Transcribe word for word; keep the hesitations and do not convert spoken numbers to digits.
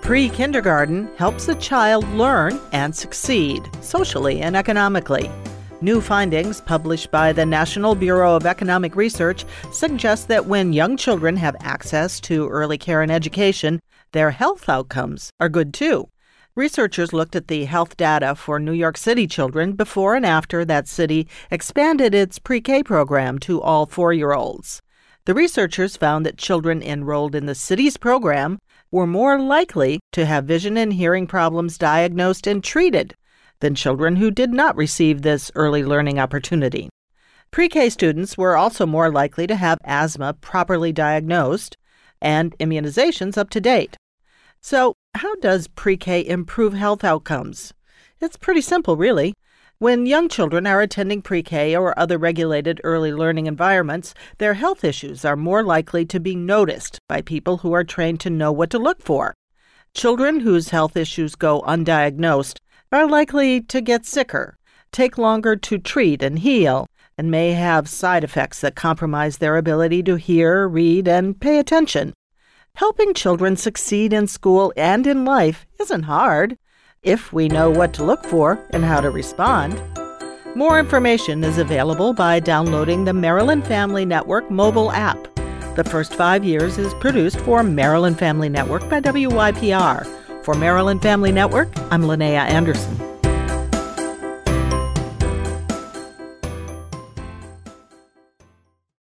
Pre-kindergarten helps a child learn and succeed socially and economically. New findings published by the National Bureau of Economic Research suggest that when young children have access to early care and education, their health outcomes are good too. Researchers looked at the health data for New York City children before and after that city expanded its pre-K program to all four-year-olds. The researchers found that children enrolled in the city's program were more likely to have vision and hearing problems diagnosed and treated than children who did not receive this early learning opportunity. Pre-K students were also more likely to have asthma properly diagnosed and immunizations up to date. So, how does pre-K improve health outcomes? It's pretty simple, really. When young children are attending pre-K or other regulated early learning environments, their health issues are more likely to be noticed by people who are trained to know what to look for. Children whose health issues go undiagnosed are likely to get sicker, take longer to treat and heal, and may have side effects that compromise their ability to hear, read, and pay attention. Helping children succeed in school and in life isn't hard if we know what to look for and how to respond. More information is available by downloading the Maryland Family Network mobile app. The First Five Years is produced for Maryland Family Network by W Y P R. For Maryland Family Network, I'm Linnea Anderson.